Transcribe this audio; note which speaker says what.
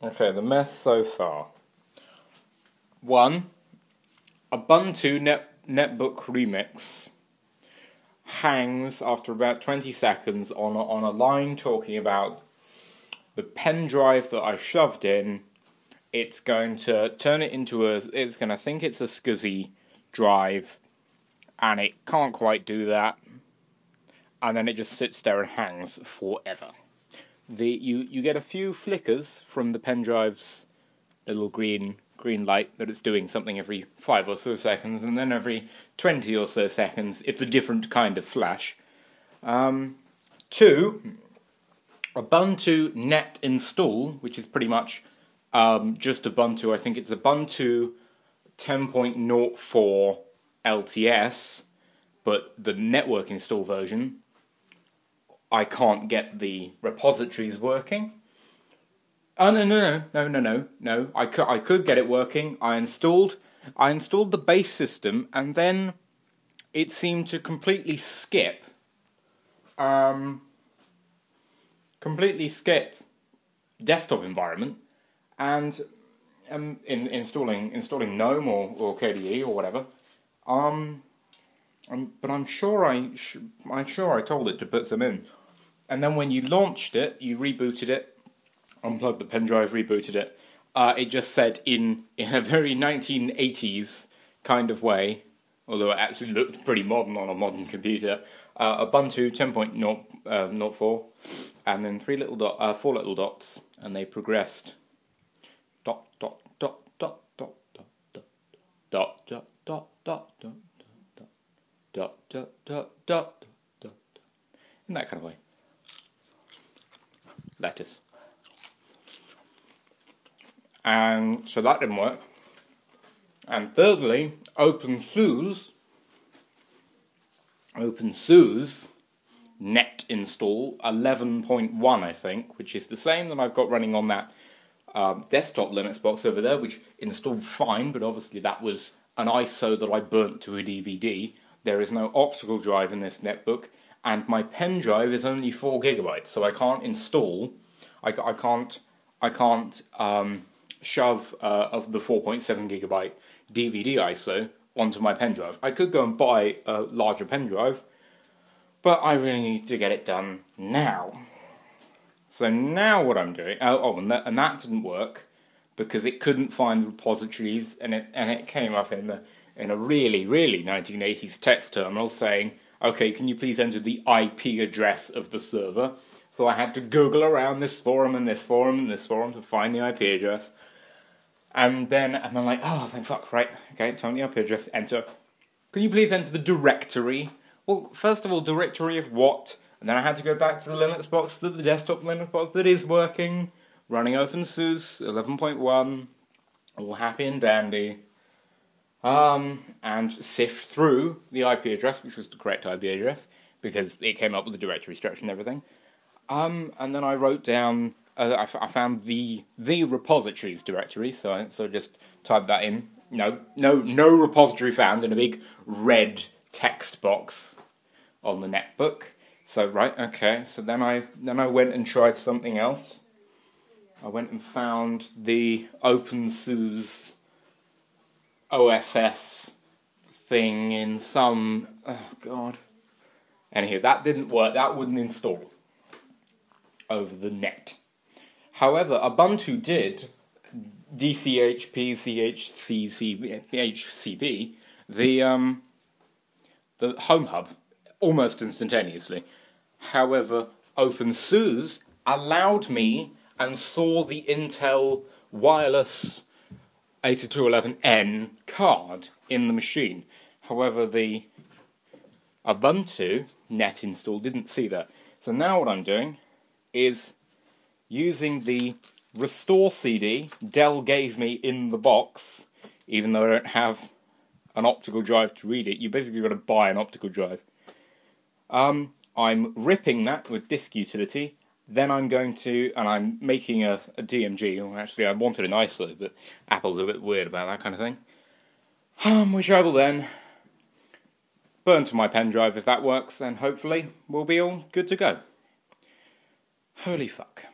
Speaker 1: Okay, the mess so far. 1. Ubuntu Netbook Remix hangs after about 20 seconds on a line talking about the pen drive that I shoved in. It's going to turn it into it's going to think it's a SCSI drive, and it can't quite do that. And then it just sits there and hangs forever. You get a few flickers from the pen drive's little green light that it's doing something every 5 or so seconds, and then every 20 or so seconds it's a different kind of flash. 2. Ubuntu net install, which is pretty much just Ubuntu. I think it's Ubuntu 10.04 LTS, but the network install version, I can't get the repositories working. Oh, no. I could get it working. I installed the base system, and then it seemed to completely skip desktop environment, and in installing GNOME or KDE or whatever. But I'm sure I told it to put some in, and then when you launched it, you rebooted it. Unplugged the pen drive, rebooted it. It just said in a very 1980s kind of way, although it actually looked pretty modern on a modern computer. Ubuntu 10.04, and then 4 little dots, and they progressed. Dot dot dot dot dot dot dot dot dot dot dot dot dot dot dot dot, in that kind of way. Letters. And so that didn't work. And thirdly, OpenSUSE net install 11.1, I think, which is the same that I've got running on that desktop Linux box over there, which installed fine, but obviously that was an ISO that I burnt to a DVD. There is no optical drive in this netbook, and my pen drive is only 4 gigabytes, so I can't install. I can't shove of the 4.7 gigabyte DVD ISO onto my pen drive. I could go and buy a larger pen drive, but I really need to get it done now. So now what I'm doing, and that didn't work because it couldn't find the repositories, and it came up in a really 1980s text terminal saying, okay, can you please enter the IP address of the server? So I had to Google around this forum and this forum and this forum to find the IP address. And then I'm like, oh, thank fuck, right, okay, tell me the IP address, enter. Can you please enter the directory? Well, first of all, directory of what? And then I had to go back to the Linux box, the desktop Linux box that is working, running OpenSUSE 11.1, all happy and dandy. And sift through the IP address, which was the correct IP address, because it came up with the directory structure and everything. And then I wrote down, I found the repositories directory, so I just typed that in. No repository found in a big red text box on the netbook. So right, okay. So then I went and tried something else. I went and found the OpenSUSE OSS thing in some. Oh God. Anywho, that didn't work. That wouldn't install over the net. However, Ubuntu did DCHP the Home Hub almost instantaneously. However, OpenSUSE allowed me and saw the Intel wireless 8211N card in the machine. However, the Ubuntu net install didn't see that. So now what I'm doing is using the restore CD Dell gave me in the box, even though I don't have an optical drive to read it. You basically got to buy an optical drive. I'm ripping that with disk utility. Then I'm going to, and I'm making a DMG, or actually I wanted an ISO, but Apple's a bit weird about that kind of thing. Which I will then burn to my pen drive if that works, and hopefully we'll be all good to go. Holy fuck.